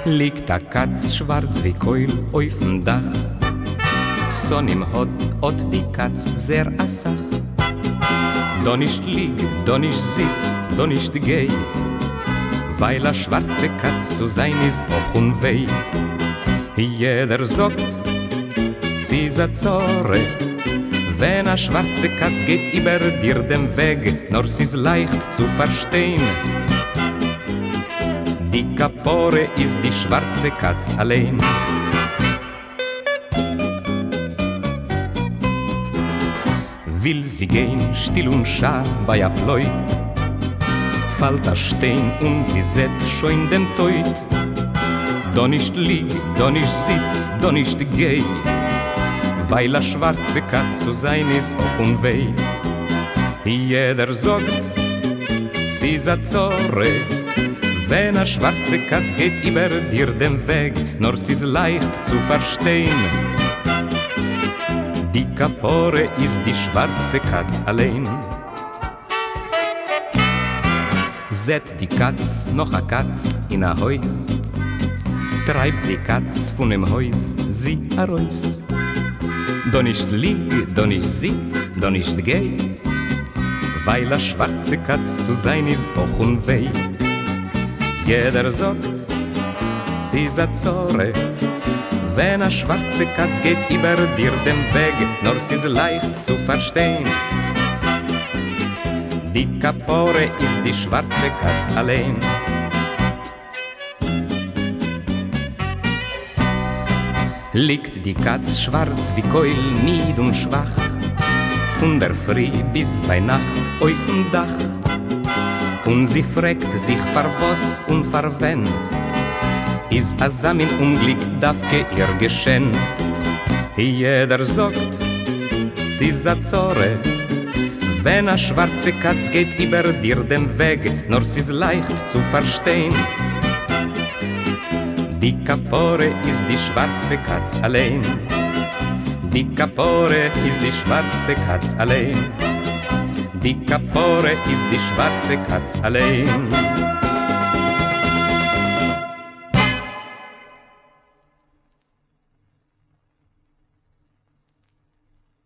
Liegt a Katz schwarz wie Keul auf'm Dach. Sonn im Hot, die Katz sehr assach. Da nicht lieg, da nicht sitz, da nicht geh, weil a schwarze Katz zu sein is och unweh. Jeder sagt, sie is a Zorre, wenn a schwarze Katz geht über dir den Weg, nur sie is leicht zu verstehen. Die Kapore ist die schwarze Katz allein. Will sie gehen, still und schar bei a Pleut, fällt a Stein und sie seht schon dem Teut. Da nicht lieg, da nicht sitz, da nicht geh, weil a schwarze Katz zu sein ist auch unweh. Jeder sagt, sie is a Zorre, wenn a schwarze Katz geht über dir den Weg, nur sie ist leicht zu verstehen. Die Kapore ist die schwarze Katz allein. Seht die Katz noch a Katz in a Haus, treibt die Katz von dem Haus sie a Reus. Da nicht lieg, da nicht sitz, da nicht geh, weil a schwarze Katz zu sein ist auch unweh. Jeder sagt, sie is a Zorre, wenn a schwarze Katz geht über dir den Weg, nur sie ist leicht zu verstehen. Die Kapore ist die schwarze Katz allein. Liegt die Katz schwarz wie Keul, nied und schwach, von der Früh bis bei Nacht auf'm Dach. Und sie fragt sich vor was und vor wen, is a samin Unglück darf ihr geschehen. Jeder sagt, sie is a Zorre, wenn a schwarze Katz geht über dir den Weg, nur sie is leicht zu verstehen. Die Kapore ist die schwarze Katz allein. Die Kapore ist die schwarze Katz allein. Die Kapore ist die schwarze Katz allein.